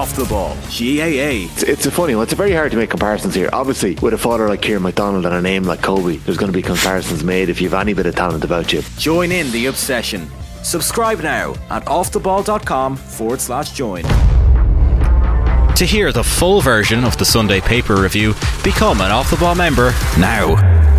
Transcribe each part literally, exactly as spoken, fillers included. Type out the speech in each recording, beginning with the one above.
Off the Ball, G A A. It's, it's a funny one. It's very hard to make comparisons here. Obviously, with a father like Kieran McDonald and a name like Kobe, there's going to be comparisons made if you've any bit of talent about you. Join in the obsession. Subscribe now at offtheball.com forward slash join. To hear the full version of the Sunday Paper Review, become an Off the Ball member now.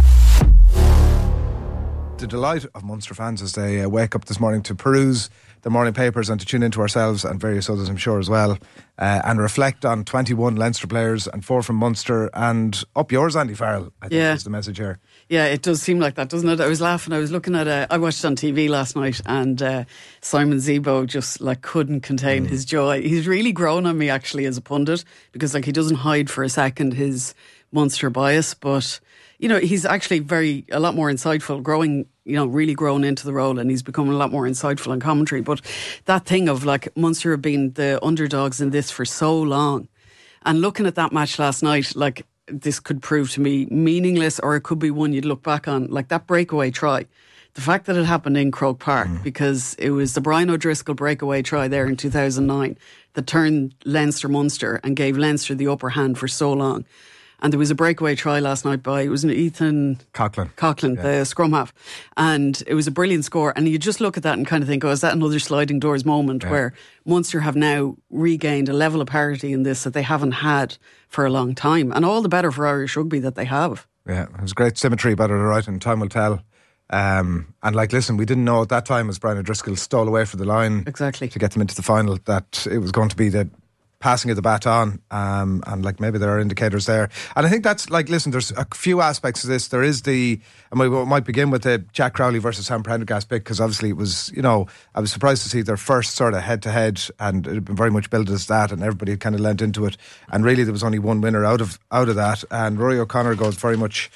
The delight of Munster fans as they uh, wake up this morning to peruse the morning papers and to tune into ourselves and various others, I'm sure, as well, uh, and reflect on twenty-one Leinster players and four from Munster, and up yours, Andy Farrell, I think yeah. is the message here. Yeah, it does seem like that, doesn't it? I was laughing. I was looking at a, I watched it on T V last night, and uh, Simon Zebo just like couldn't contain mm. his joy. He's really grown on me actually as a pundit, because like he doesn't hide for a second his Munster bias, but you know, he's actually very, a lot more insightful, growing, you know, really grown into the role, and he's become a lot more insightful in commentary. But that thing of like Munster have been the underdogs in this for so long, and looking at that match last night, like this could prove to me meaningless, or it could be one you'd look back on, like that breakaway try. The fact that it happened in Croke Park, mm. because it was the Brian O'Driscoll breakaway try there in two thousand nine that turned Leinster Munster and gave Leinster the upper hand for so long. And there was a breakaway try last night by, it was an Ethan Coughlin, Coughlin, yeah. the scrum half. And it was a brilliant score. And you just look at that and kind of think, oh, is that another sliding doors moment yeah. where Munster have now regained a level of parity in this that they haven't had for a long time. And all the better for Irish rugby that they have. Yeah, it was great symmetry about it, all right, and time will tell. Um, and like, listen, we didn't know at that time, as Brian O'Driscoll stole away for the line exactly to get them into the final, that it was going to be the passing of the baton, um, and like maybe there are indicators there. And I think that's like, listen, there's a few aspects to this. There is the, and we might begin with the Jack Crowley versus Sam Prendergast pick, because obviously it was, you know, I was surprised to see their first sort of head to head, and it had been very much billed as that, and everybody had kind of lent into it. And really there was only one winner out of out of that, and Rory O'Connor goes very much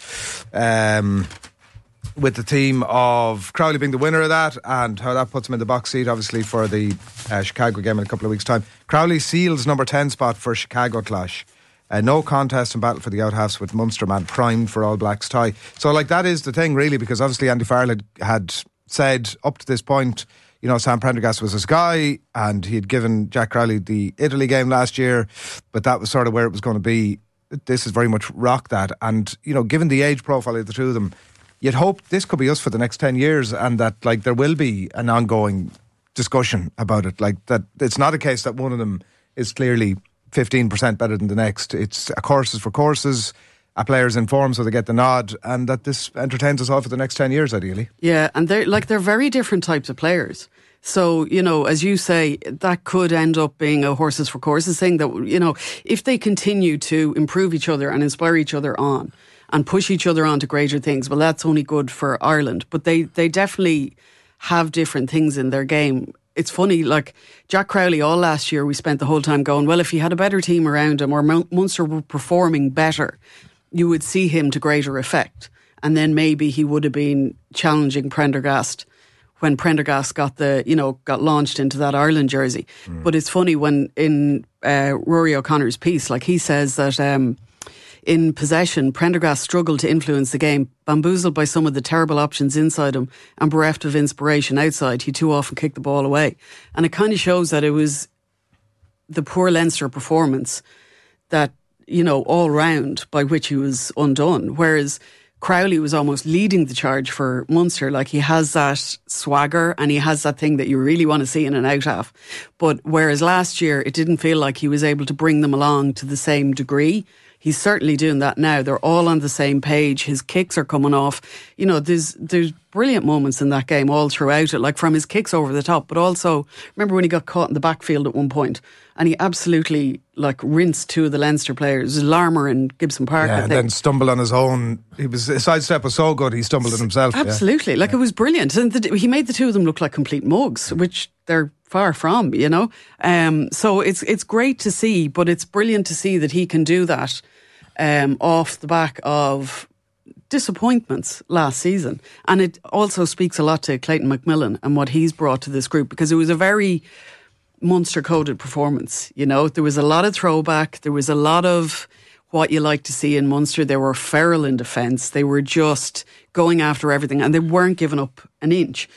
um, with the team of Crowley being the winner of that, and how that puts him in the box seat, obviously, for the uh, Chicago game in a couple of weeks' time. Crowley seals number ten spot for Chicago clash. Uh, no contest and battle for the out-halves, with Munster man primed for All Blacks tie. So, like, that is the thing, really, because obviously Andy Farrell had, had said up to this point, you know, Sam Prendergast was his guy, and he had given Jack Crowley the Italy game last year, but that was sort of where it was going to be. This has very much rocked that, and, you know, given the age profile of the two of them, you'd hope this could be us for the next ten years, and that like there will be an ongoing discussion about it. Like that, it's not a case that one of them is clearly fifteen percent better than the next. It's a courses for courses, a player's in form so they get the nod, and that this entertains us all for the next ten years, ideally. Yeah, and they're like they're very different types of players. So, you know, as you say, that could end up being a horses for courses thing that, you know, if they continue to improve each other and inspire each other on and push each other on to greater things, well, that's only good for Ireland. But they, they definitely have different things in their game. It's funny, like Jack Crowley, all last year we spent the whole time going, well, if he had a better team around him or Munster were performing better, you would see him to greater effect. And then maybe he would have been challenging Prendergast when Prendergast got the, you know, got launched into that Ireland jersey. Mm. But it's funny when in uh, Rory O'Connor's piece, like he says that um, in possession, Prendergast struggled to influence the game, bamboozled by some of the terrible options inside him and bereft of inspiration outside. He too often kicked the ball away. And it kind of shows that it was the poor Leinster performance that, you know, all round by which he was undone. Whereas Crowley was almost leading the charge for Munster. Like, he has that swagger and he has that thing that you really want to see in an out half. But whereas last year it didn't feel like he was able to bring them along to the same degree, he's certainly doing that now. They're all on the same page. His kicks are coming off. You know, there's there's brilliant moments in that game all throughout it, like from his kicks over the top, but also, remember when he got caught in the backfield at one point and he absolutely like rinsed two of the Leinster players, Larmour and Gibson Park. Yeah, and then stumbled on his own. He was, his sidestep was so good, he stumbled on himself. Absolutely. Yeah. Like, yeah. It was brilliant. And the, he made the two of them look like complete mugs, which they're far from, you know. Um, so it's it's great to see, but it's brilliant to see that he can do that um, off the back of disappointments last season. And it also speaks a lot to Clayton McMillan and what he's brought to this group, because it was a very Munster coded performance. You know, there was a lot of throwback, there was a lot of what you like to see in Munster. They were feral in defence, they were just going after everything and they weren't giving up an inch.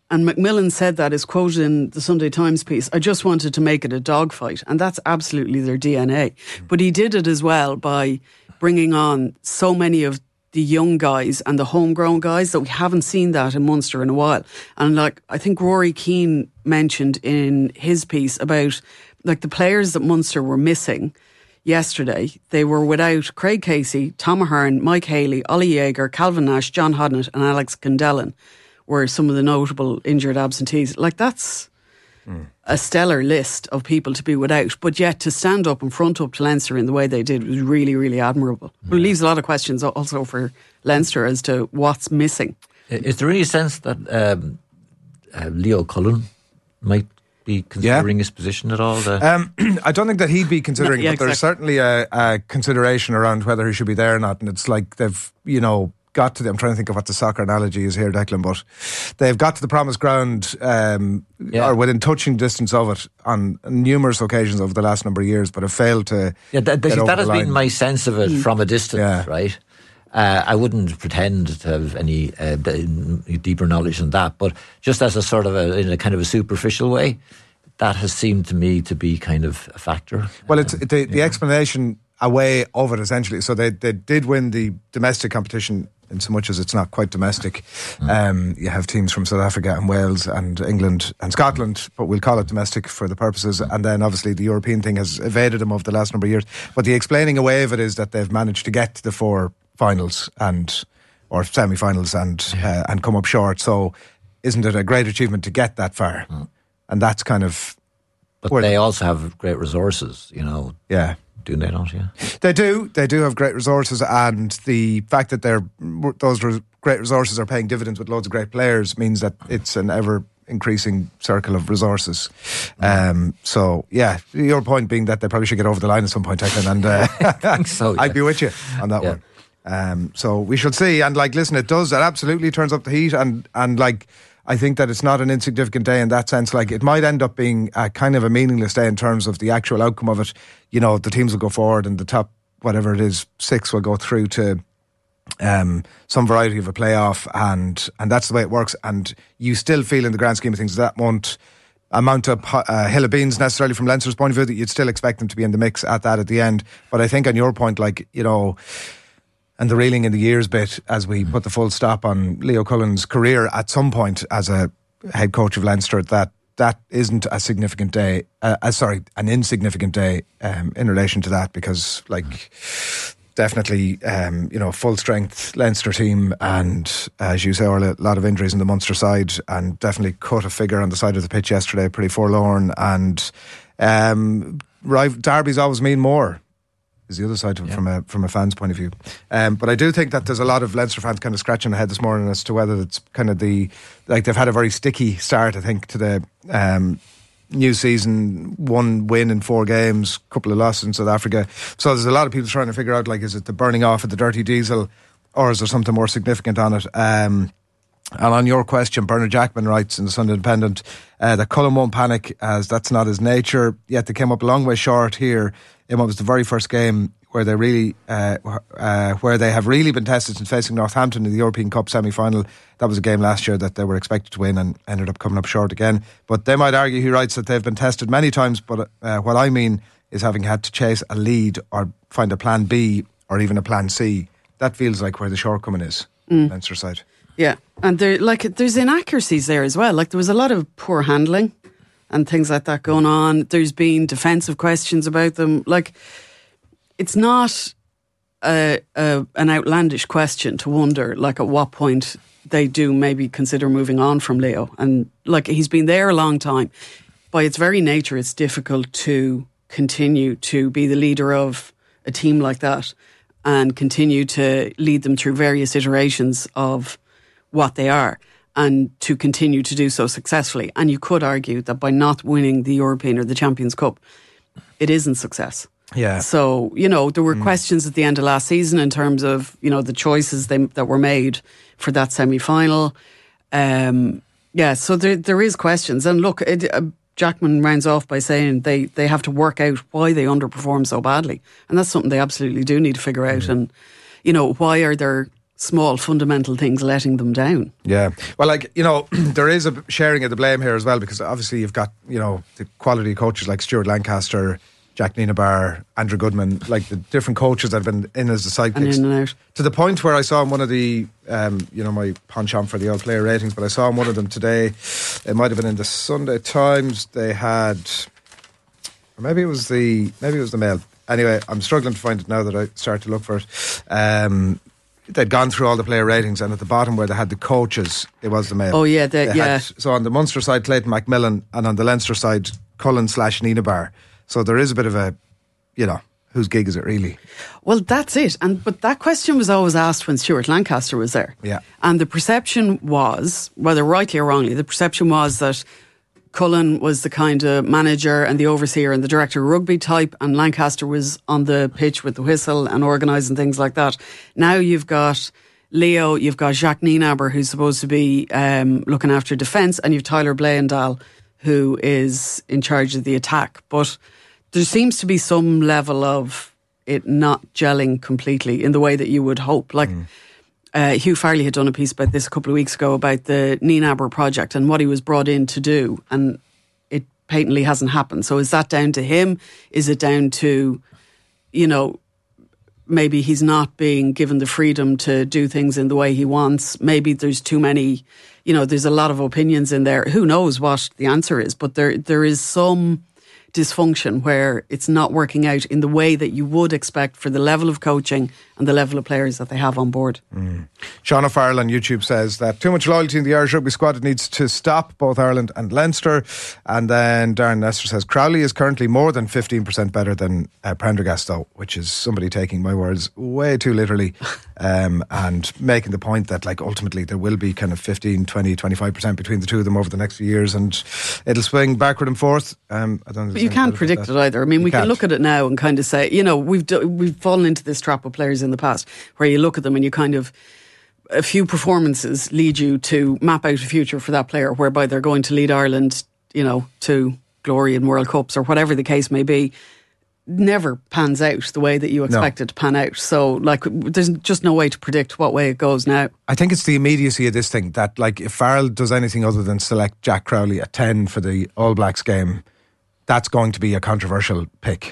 And Macmillan said that, is quoted in the Sunday Times piece, I just wanted to make it a dogfight. And that's absolutely their D N A. But he did it as well by bringing on so many of the young guys and the homegrown guys that we haven't seen that in Munster in a while. And like, I think Rory Keane mentioned in his piece about like the players that Munster were missing yesterday. They were without Craig Casey, Tom Ahern, Mike Haley, Ollie Yeager, Calvin Nash, John Hodnett and Alex Gundellan were some of the notable injured absentees. Like that's mm. a stellar list of people to be without, but yet to stand up and front up to Leinster in the way they did was really, really admirable. Yeah. It leaves a lot of questions also for Leinster as to what's missing. Is there any sense that um, uh, Leo Cullen might be considering yeah. his position at all? Um, I don't think that he'd be considering, no, yeah, but there's exactly. certainly a, a consideration around whether he should be there or not. And it's like they've, you know, got to the, I'm trying to think of what the soccer analogy is here, Declan, but they've got to the promised ground um, yeah. or within touching distance of it on numerous occasions over the last number of years, but have failed to yeah, that, that, that has been my sense of it mm. from a distance, yeah. right? Uh, I wouldn't pretend to have any uh, deeper knowledge than that, but just as a sort of a, in a kind of a superficial way, that has seemed to me to be kind of a factor. Well, it's the, the explanation away of it essentially. So they, they did win the domestic competition in so much as it's not quite domestic. Mm. Um, you have teams from South Africa and Wales and England and Scotland, but we'll call it domestic for the purposes. And then obviously the European thing has evaded them over the last number of years. But the explaining away of it is that they've managed to get to the four finals and or semi-finals and uh, and come up short. So isn't it a great achievement to get that far? Mm. And that's kind of... But they also have great resources, you know. Yeah. Do they not, yeah? They do. They do have great resources, and the fact that they're, those great resources are paying dividends with loads of great players means that it's an ever-increasing circle of resources. Um, so, yeah, your point being that they probably should get over the line at some point, Declan, and uh, I think so, yeah. I'd be with you on that yeah. one. Um, so we shall see. And, like, listen, it does, it absolutely turns up the heat, and, and like... I think that it's not an insignificant day in that sense. Like, it might end up being a kind of a meaningless day in terms of the actual outcome of it. You know, the teams will go forward and the top, whatever it is, six will go through to um, some variety of a playoff, and and that's the way it works. And you still feel in the grand scheme of things that won't amount to a hill of beans necessarily from Leinster's point of view, that you'd still expect them to be in the mix at that at the end. But I think on your point, like, you know... and the reeling in the years bit as we put the full stop on Leo Cullen's career at some point as a head coach of Leinster, that that isn't a significant day, uh, uh, sorry, an insignificant day um, in relation to that, because like definitely, um, you know, full strength Leinster team, and as you say, a lot of injuries in the Munster side, and definitely cut a figure on the side of the pitch yesterday, pretty forlorn, and um, derbies always mean more. Is the other side of it, yeah. from a from a fan's point of view. Um, but I do think that there's a lot of Leinster fans kind of scratching their head this morning as to whether it's kind of the, like they've had a very sticky start, I think, to the um, new season. One win in four games, couple of losses in South Africa. So there's a lot of people trying to figure out, like, is it the burning off of the dirty diesel, or is there something more significant on it? Um, and on your question, Bernard Jackman writes in the Sunday Independent uh, that Cullen won't panic, as that's not his nature, yet they came up a long way short here in what was the very first game where they really, uh, uh, where they have really been tested since facing Northampton in the European Cup semi-final. That was a game last year that they were expected to win and ended up coming up short again. But they might argue, he writes, that they've been tested many times, but uh, what I mean is having had to chase a lead or find a plan B or even a plan C. That feels like where the shortcoming is, mm. Leinster side. Yeah, and there, like, there's inaccuracies there as well. Like, there was a lot of poor handling and things like that going on. There's been defensive questions about them. Like, it's not a, a, an outlandish question to wonder, like, at what point they do maybe consider moving on from Leo. And, like, he's been there a long time. By its very nature, it's difficult to continue to be the leader of a team like that and continue to lead them through various iterations of what they are, and to continue to do so successfully. And you could argue that by not winning the European or the Champions Cup, it isn't success. Yeah. So, you know, there were mm. questions at the end of last season in terms of, you know, the choices they, that were made for that semi-final. Um, yeah, so there there is questions. And look, it, uh, Jackman rounds off by saying they, they have to work out why they underperform so badly. And that's something they absolutely do need to figure out. Mm. And, you know, why are there small fundamental things letting them down. Yeah. Well, like, you know, there is a sharing of the blame here as well, because obviously you've got, you know, the quality coaches like Stuart Lancaster, Jack Nienaber, Andrew Goodman, like the different coaches that have been in as the sidekicks. And in and out. To the point where I saw in one of the, um, you know, my penchant for the old player ratings, but I saw in one of them today, it might have been in the Sunday Times, they had, or maybe it was the, maybe it was the Mail. Anyway, I'm struggling to find it now that I start to look for it. Um, they'd gone through all the player ratings, and at the bottom where they had the coaches, it was the Mail. Oh yeah, the, yeah. Had, so on the Munster side, Clayton Macmillan, and on the Leinster side, Cullen slash Nienaber. So there is a bit of a, you know, whose gig is it really? Well, that's it. And but that question was always asked when Stuart Lancaster was there. Yeah. And the perception was, whether rightly or wrongly, the perception was that Cullen was the kind of manager and the overseer and the director of rugby type, and Lancaster was on the pitch with the whistle and organising things like that. Now you've got Leo, you've got Jacques Nienaber, who's supposed to be um, looking after defence, and you've Tyler Blayendal, who is in charge of the attack. But there seems to be some level of it not gelling completely in the way that you would hope. Like mm. uh, Hugh Farley had done a piece about this a couple of weeks ago about the Nienaber project and what he was brought in to do, and it patently hasn't happened. So is that down to him? Is it down to, you know, maybe he's not being given the freedom to do things in the way he wants? Maybe there's too many, you know, there's a lot of opinions in there. Who knows what the answer is? But there there is some dysfunction where it's not working out in the way that you would expect for the level of coaching and the level of players that they have on board. Mm. Sean O'Farrell on YouTube says that too much loyalty in the Irish rugby squad, it needs to stop, both Ireland and Leinster. And then Darren Nestor says Crowley is currently more than fifteen percent better than uh, Prendergast, though, which is somebody taking my words way too literally um, and making the point that, like, ultimately there will be kind of fifteen, twenty, twenty-five percent between the two of them over the next few years, and it'll swing backward and forth. Um, I don't know. But you can't predict it either. I mean, you we can't. can look at it now and kind of say, you know, we've do, we've fallen into this trap of players in the past where you look at them and you kind of, a few performances lead you to map out a future for that player whereby they're going to lead Ireland, you know, to glory in World Cups or whatever the case may be. Never pans out the way that you expect no. it to pan out. So, like, there's just no way to predict what way it goes now. I think it's the immediacy of this thing that, like, if Farrell does anything other than select Jack Crowley at ten for the All Blacks game, that's going to be a controversial pick.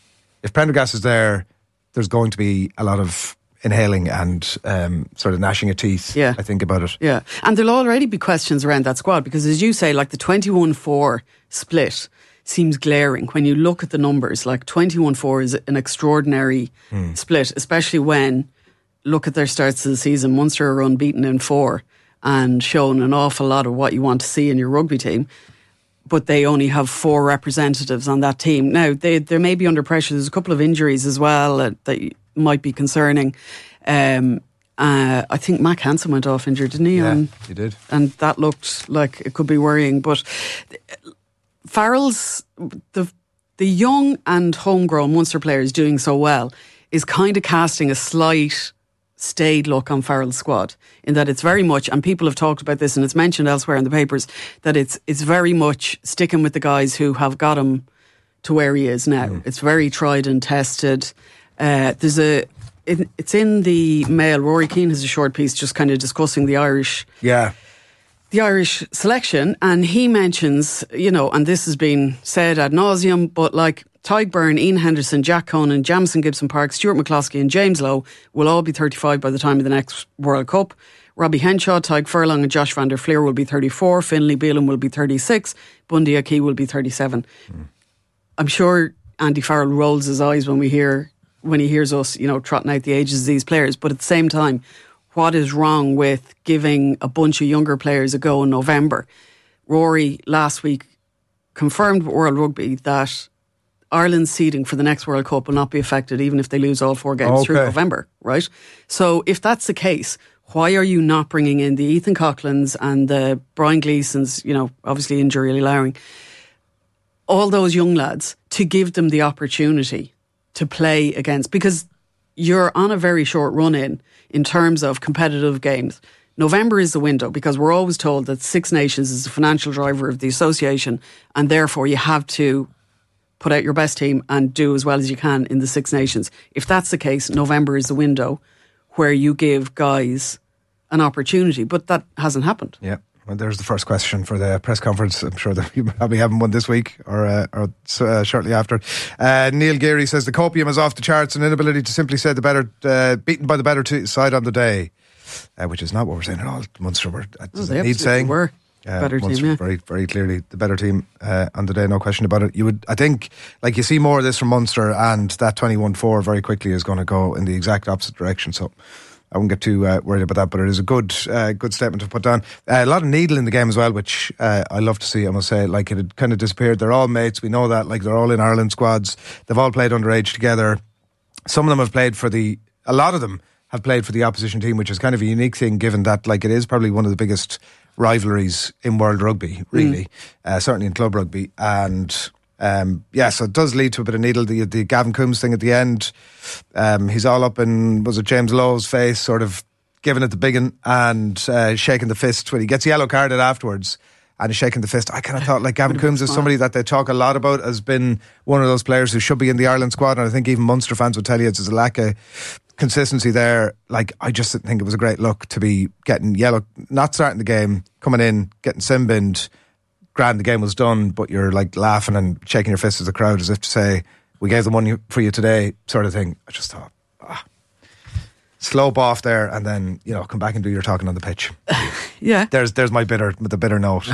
If Prendergast is there, there's going to be a lot of inhaling and um, sort of gnashing of teeth, yeah. I think, about it. Yeah, and there'll already be questions around that squad because, as you say, like the twenty-one four split seems glaring when you look at the numbers. Like twenty-one four is an extraordinary mm. split, especially when look at their starts of the season. Munster are unbeaten in four and shown an awful lot of what you want to see in your rugby team, but they only have four representatives on that team. Now, they, they may be under pressure. There's a couple of injuries as well uh, that might be concerning. Um, uh, I think Mac Hansen went off injured, didn't he? Yeah, and, he did. And that looked like it could be worrying. But Farrell's, the, the young and homegrown Munster players doing so well is kind of casting a slight staid look on Farrell's squad, in that it's very much, and people have talked about this and it's mentioned elsewhere in the papers, that it's it's very much sticking with the guys who have got him to where he is now. Mm. It's very tried and tested. Uh, there's a it, it's in the Mail. Rory Keane has a short piece just kind of discussing the Irish yeah the Irish selection, and he mentions, you know, and this has been said ad nauseum, but like Tyg Byrne, Ian Henderson, Jack Conan, Jamison Gibson Park, Stuart McCloskey and James Lowe will all be thirty-five by the time of the next World Cup. Robbie Henshaw, Tyg Furlong and Josh van der Fleer will be thirty-four. Finlay Bealham will be thirty-six. Bundy Aki will be thirty-seven. Mm. I'm sure Andy Farrell rolls his eyes when we hear when he hears us, you know, trotting out the ages of these players. But at the same time, what is wrong with giving a bunch of younger players a go in November? Rory last week confirmed with World Rugby that Ireland's seeding for the next World Cup will not be affected even if they lose all four games okay. through November, right? So if that's the case, why are you not bringing in the Ethan Coughlin's and the Brian Gleeson's, you know, obviously injury allowing, all those young lads, to give them the opportunity to play against? Because you're on a very short run in in terms of competitive games. November is the window because we're always told that Six Nations is the financial driver of the association, and therefore you have to put out your best team and do as well as you can in the Six Nations. If that's the case, November is the window. where you give guys an opportunity, but that hasn't happened. Yeah. Well, there's the first question for the press conference. I'm sure that you probably haven't one this week or uh, or uh, shortly after. Uh, Neil Geary says the copium is off the charts, an inability to simply say the better, uh, beaten by the better t- side on the day, uh, which is not what we're saying at all. Munster were, uh, Oh, does they it need saying? were Uh, better Munster team, yeah. very, very clearly the better team uh, on the day, no question about it. You would, I think, like you see more of this from Munster, and that twenty-one four very quickly is going to go in the exact opposite direction. So I wouldn't get too uh, worried about that, but it is a good uh, good statement to put down. Uh, a lot of needle in the game as well, which uh, I love to see, I must say. Like, it had kind of disappeared. They're all mates, we know that. Like, they're all in Ireland squads. They've all played underage together. Some of them have played for the, a lot of them have played for the opposition team, which is kind of a unique thing, given that, like, it is probably one of the biggest rivalries in world rugby, really. Mm. Uh, certainly in club rugby. And Um, yeah, so it does lead to a bit of needle. The, the Gavin Coombs thing at the end, um, he's all up in, was it James Lowe's face, sort of giving it the big one and uh, shaking the fist when he gets yellow carded afterwards and he's shaking the fist. I kind of thought, like, Gavin Coombs is somebody that they talk a lot about as been one of those players who should be in the Ireland squad, and I think even Munster fans would tell you it's a lack of consistency there. Like, I just didn't think it was a great look to be getting yellow, not starting the game, coming in, getting sin-binned. Grand, the game was done, but you're like laughing and shaking your fist at the crowd as if to say, we gave them money for you today, sort of thing. I just thought, ah, slope off there and then, you know, come back and do your talking on the pitch. Yeah. There's there's my bitter, the bitter note.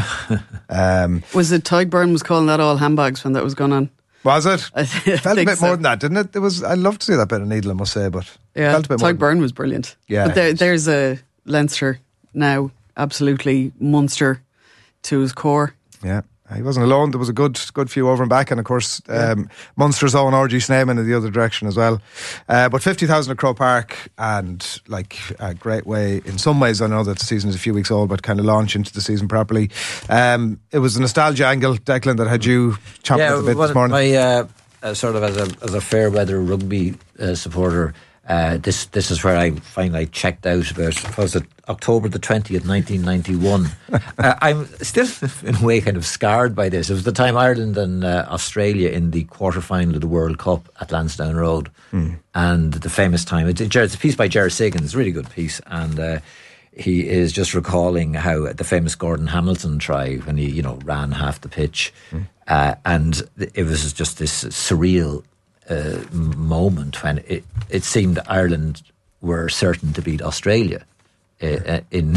um, was it Tyke Byrne was calling that all handbags when that was going on? Was it? I it felt a bit so. more than that, didn't it? It was. I love to see that bit of needle, I must say, but yeah, it felt a bit Tyke more. Byrne was brilliant. Yeah. But there, there's a Leinster now, absolutely Munster to his core. Yeah. He wasn't alone. There was a good good few over and back, and of course um, Munster's own R G Snyman in the other direction as well. Uh, but fifty thousand at Croke Park, and like a great way in some ways. I know that the season is a few weeks old, but kind of launch into the season properly. Um, it was a nostalgia angle, Declan, that had you chomping yeah, at the bit well, this morning. My, uh, uh, sort of as a as a fair weather rugby uh, supporter, uh, this this is where I find I checked out about, was it October the twentieth, nineteen ninety-one. uh, I'm still in a way kind of scarred by this. It was the time Ireland and uh, Australia in the quarter final of the World Cup at Lansdowne Road, mm. and the famous time. It's, it's a piece by Ger Siggins, it's a really good piece, and uh, he is just recalling how the famous Gordon Hamilton try when he, you know, ran half the pitch, mm. uh, and it was just this surreal uh, moment when it, it seemed Ireland were certain to beat Australia. Uh, in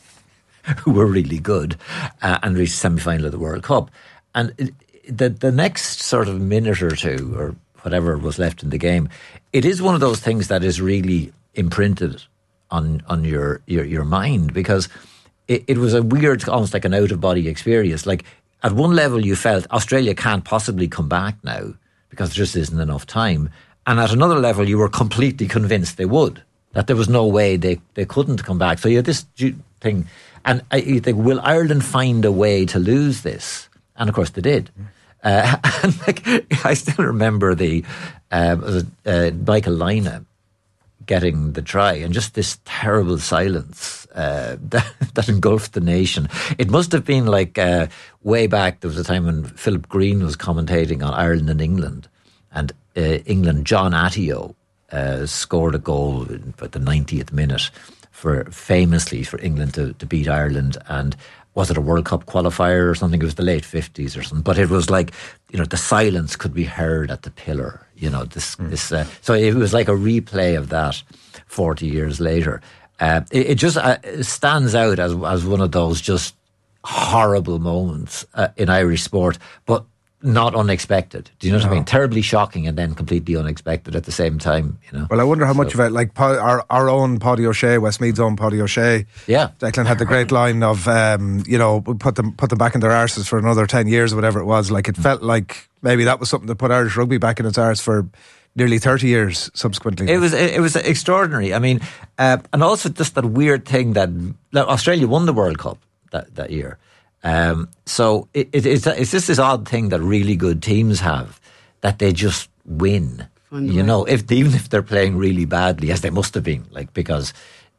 who were really good uh, and reached the semi-final of the World Cup, and it, the the next sort of minute or two or whatever was left in the game, it is one of those things that is really imprinted on on your your, your mind, because it, it was a weird, almost like an out-of-body experience. Like, at one level you felt Australia can't possibly come back now because there just isn't enough time, and at another level you were completely convinced they would, that there was no way they, they couldn't come back. So you had this thing, and I, you think, will Ireland find a way to lose this? And of course they did. Uh, and like, I still remember the uh, uh, Michael Lina getting the try, and just this terrible silence uh, that, that engulfed the nation. It must have been like uh, way back, there was a time when Philip Green was commentating on Ireland and England, and uh, England, John Attio, Uh, scored a goal at the ninetieth minute for famously for England to, to beat Ireland, and was it a World Cup qualifier or something? It was the late fifties or something, but it was like, you know, the silence could be heard at the pillar, you know, this mm. this uh, so it was like a replay of that forty years later. Uh, it, it just uh, stands out as as one of those just horrible moments uh, in Irish sport, but not unexpected. Do you know what no. I mean? Terribly shocking and then completely unexpected at the same time, you know. Well, I wonder how so. much of it, like our our own Paddy O'Shea, Westmead's own Paddy O'Shea. Yeah. Declan had the great line of, um, you know, put them put them back in their arses for another ten years or whatever it was. Like, it mm. felt like maybe that was something that put Irish rugby back in its arse for nearly thirty years subsequently. It was it was extraordinary. I mean, uh, and also just that weird thing that Australia won the World Cup that, that year. Um, so it, it, it's, it's just this odd thing that really good teams have, that they just win. Fun you way. know, if even if they're playing really badly, as they must have been, like, because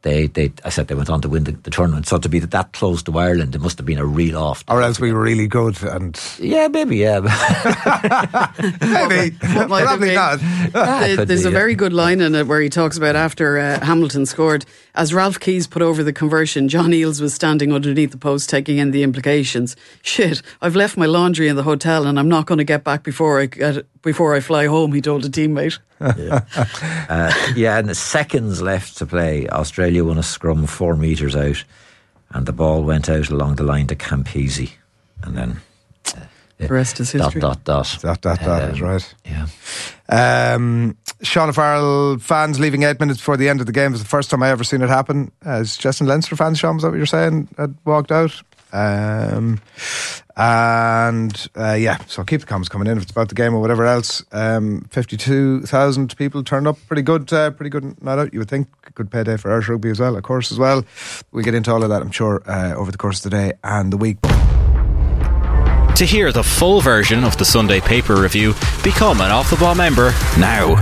They, they, I said they went on to win the, the tournament. So to be that close to Ireland, it must have been a real off. Or else we were really good and... Yeah, maybe, yeah. Maybe. Probably not. The, there's be, a yeah. very good line in it where he talks about after uh, Hamilton scored, as Ralph Keys put over the conversion, John Eales was standing underneath the post taking in the implications. Shit, I've left my laundry in the hotel and I'm not going to get back before I get, before I fly home, he told a teammate. yeah. Uh, yeah, and the seconds left to play, Australia won a scrum four metres out and the ball went out along the line to Campese, and then uh, the rest is history. Dot, dot, That, dot. that, that Um, is right. Yeah. Um, Sean O'Farrell fans leaving eight minutes before the end of the game was the first time I ever seen it happen. As Justin Leinster fans, Sean, was that what you're saying, had walked out? Um, and uh, yeah, so keep the comments coming in if it's about the game or whatever else. Um, fifty-two thousand people turned up. Pretty good, uh, pretty good night out, you would think. Good payday for Irish rugby as well, of course, as well. We'll get into all of that, I'm sure, uh, over the course of the day and the week. To hear the full version of the Sunday Paper Review, become an Off The Ball member now.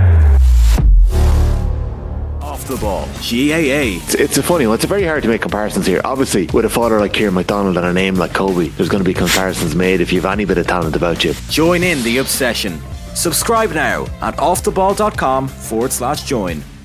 Off the Ball, G A A. It's, it's a funny one. It's very hard to make comparisons here. Obviously, with a father like Kieran McDonald and a name like Kobe, there's going to be comparisons made if you've any bit of talent about you. Join in the obsession. Subscribe now at offtheball.com forward slash join.